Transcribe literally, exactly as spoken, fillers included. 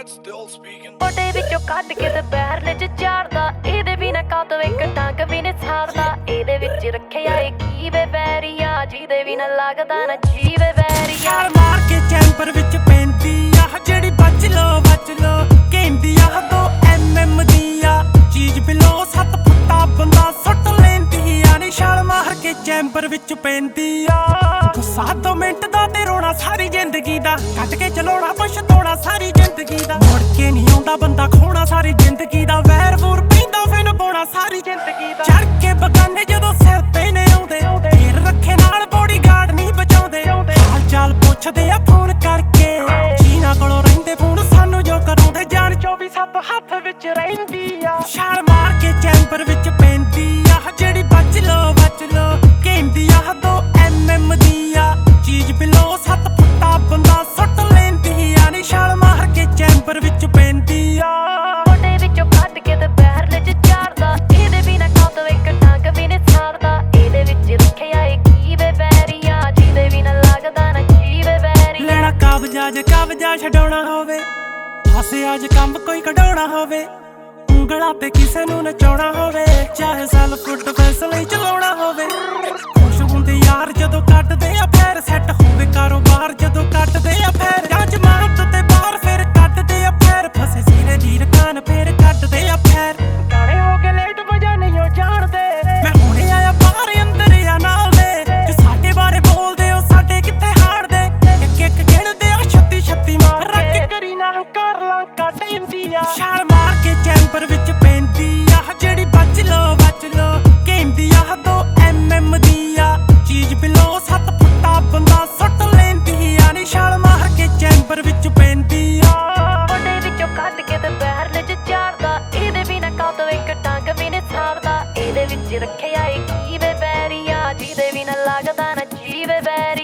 Brad still speaking. ਉਹਦੇ ਵਿੱਚੋਂ ਕੱਢ ਕੇ ਤੇ ਬਹਿਰਲੇ ਚ ਚਾੜਦਾ ਇਹਦੇ ਵੀ ਨਾ ਕਾਤੋਂ ਇੱਕ ਟੰਗ ਵੀ ਨੀ ਛਾੜਦਾ ਇਹਦੇ ਵਿੱਚ ਰੱਖਿਆ ਏ ਕੀ ਵੇ ਵੈਰੀਆ ਜਿਹਦੇ ਵੀ ਨਾ ਲੱਗਦਾ ਨਾ ਜੀਵੇ ਵੈਰੀਆ ਛਾਲ ਮਾਰ ਕੇ ਚੈਂਬਰ ਵਿੱਚ ਪੈਂਦੀ ਆ ਜਿਹੜੀ ਬਚ ਲੋ ਬਚ ਲੋ ਕਹਿੰਦੀ ਆ ਦੋ ਐਮ ਐਮ ਦੀ ਆ ਚੀਜ਼ ਬਿਲੋ ਸੱਤ ਫੁੱਟਾ ਬੰਦਾ ਸੁੱਟ ਲੈਂਦੀ ਆ ਨੀ ਛਾਲ ਮਾਰ ਕੇ ਚੈਂਬਰ ਵਿੱਚ ਪੈਂਦੀ ਆ ਗੁੱਸਾ ਦੋ ਮਿੰਟ ਦਾ ਤੇ ਰੋਣਾ ਸਾਰੀ ਜ਼ਿੰਦਗੀ ਦਾ ਕੱਟ ਕੇ ਚਲਾਉਣਾ ਪੁੱਛ ਤੋੜਾ ਸਾਰੀ ਜ਼ਿੰਦਗੀ ਦਾ ਮੁੜ ਕੇ ਨਹੀਂ ਆਉਂਦਾ ਬੰਦਾ ਖੋਣਾ ਸਾਰੀ ਜ਼ਿੰਦਗੀ ਦਾ ਵੈਰ ਵੂਰ ਪੈਂਦਾ ਫੇਰ ਪਾਉਣਾ ਸਾਰੀ ਜ਼ਿੰਦਗੀ ਦਾ ਚੜ ਕੇ ਬਗਾਨੇ ਜਦੋਂ ਸਿਰ ਤੇ ਨੇ ਆਉਂਦੇ ਫੇਰ ਰੱਖੇ ਨਾਲ ਬੋਡੀ ਗਾਰਡ ਨਹੀਂ ਬਚਾਉਂਦੇ ਹਾਲ ਚਾਲ ਪੁੱਛਦੇ ਆ ਫੋਨ ਕਰਕੇ ਜੀਨਾ ਕੋਲੋਂ ਰਹਿੰਦੇ ਫੋਨ ਸਾਨੂੰ ਜੋ ਕਰਾਉਂਦੇ ਜਾਨ ਚੌਵੀ ਸੱਤ ਹੱਥ ਵਿੱਚ ਰਹਿੰਦੀ ਆ ਛਾਲ ਮਾਰ ਕੇ ਚੈਂਬਰ ਵਿੱਚ ਪੈਂਦੀ ਆ ਜਿਹੜੀ ਬਚ ਲੋ ਬਚ ਲੋ ਕਹਿੰਦੀ ਆ ਦੋ ਐਮ ਐਮ ਦੀ ਆ ਚੀਜ਼ ਬਿਲੋ ਸੱਤ ਫੁੱਟਾ ਬੰਦਾ ਸੁੱਟ ਲੈਂਦੀ ਆ ਨੀ ਛਾਲ ਮਾਰ ਕੇ ਚੈਂਬਰ ਵਿੱਚ ਪੈਂਦੀ ਆ ਉਹਦੇ ਵਿੱਚੋਂ ਕੱਢ ਕੇ ਤੇ ਬਹਿਰਲੇ ਚ ਚਾੜਦਾ ਇਹਦੇ ਵੀ ਨਾ ਕਾਤੋਂ ਇੱਕ ਟੰਗ ਵੀ ਨੀ ਛਾੜਦਾ ਇਹਦੇ ਵਿੱਚ ਰੱਖਿਆ ਏ ਕੀ ਵੇ ਵੈਰੀਆ ਜਿਹਦੇ ਵੀ ਨਾ ਲੱਗਦਾ ਨਾ ਜੀਵੇ ਵੈਰੀਆ ਲੈਣਾ ਕਬਜ਼ਾ ਜੇ ਕਬਜ਼ਾ ਛਡਾਉਣਾ ਹੋਵੇ ਹਾਸੇ ਅੱਜ ਕੰਮ ਕੋਈ ਕਢਾਉਣਾ ਹੋਵੇ ਉਂਗਲਾਂ ਤੇ ਕਿਸੇ ਨੂੰ ਨਚਾਉਣਾ ਹੋਵੇ ਚਾਹੇ ਸੈਲ ਫੁੱਟ ਫੈਸਲੇ ਚਲਾਉਣਾ ਹੋਵੇ ਖੁਸ਼ ਹੁੰਦੇ ਯਾਰ ਜਦੋਂ ਕੱਢਦੇ ਆ ਫੇਰ ਸੈੱਟ ਹੋਵੇ ਕਾਰੋਬਾਰ ਜਦੋਂ ਕੱਢਦੇ ਆ ਫੇਰ ਜੱਜ ਮਾਰਤ ਤੇ ਬਾਹਰ ਫੇਰ ਕੱਢਦੇ ਆ ਫੇਰ ਫਸੇ ਸੀਨੇ ਦੀ ਰਕਾਨ ਫੇਰ ਕੱਢਦੇ ਆ ਫੇਰ ਗਾਣੇ ਹੋ ਕੇ ਲੇਟ ਵਜਾ ਨਹੀਂ ਉਹ ਜਾਣਦੇ ਮੈਂ ਹੁਣੇ ਆਇਆ ਬਾਹਰ ਅੰਦਰ ਆ ਨਾਲ ਦੇ ਜੋ ਸਾਡੇ ਬਾਰੇ ਬੋਲਦੇ ਉਹ ਸਾਡੇ ਕਿੱਥੇ ਹਾਰਦੇ ਇੱਕ ਇੱਕ ਗਿਣਦੇ ਆ ਛੱਤੀ ਛੱਤੀ ਮਾਰ ਰੱਖ ਕਰੀ ਨਾ ਹੰਕਾਰ ਲਾਂ ਕੱਢ ਇੰਦੀ ਆ ਛਾਲ ਮਾਰ ਕੇ ਚੈਂਬਰ ਵਿੱਚ ਪੈਂਦੀ ਆ ਜਿਹੜੀ ਬਚ ਲੋ ਬਚ ਲੋ ਕਹਿੰਦੀ ਆ ਦੋ ਐਮ ਐਮ ਦੀ ਆ ਚੀਜ਼ ਬਿਲੋ ਸੱਤ ਫੁੱਟਾ ਬੰਦਾ ਸੁੱਟ ਲੈਂਦੀ ਆ ਨੀ ਛਾਲ ਮਾਰ ਕੇ ਚੈਂਬਰ ਵਿੱਚ ਪੈਂਦੀ ਆ ਉਹਦੇ ਵਿੱਚੋਂ ਕੱਢ ਕੇ ਤੇ ਬਹਿਰਲੇ ਚ ਚਾੜਦਾ ਇਹਦੇ ਵੀ ਨਾ ਕਾਤੋਂ ਇੱਕ ਟੰਗ ਵੀ ਨੀ ਛਾੜਦਾ ਇਹਦੇ ਵਿੱਚ ਰੱਖਿਆ ਏ ਕੀ ਵੇ ਵੈਰੀਆ ਜਿਹਦੇ ਵੀ ਨਾ ਲੱਗਦਾ ਨਾ ਜੀਵੇ ਵੈਰੀਆ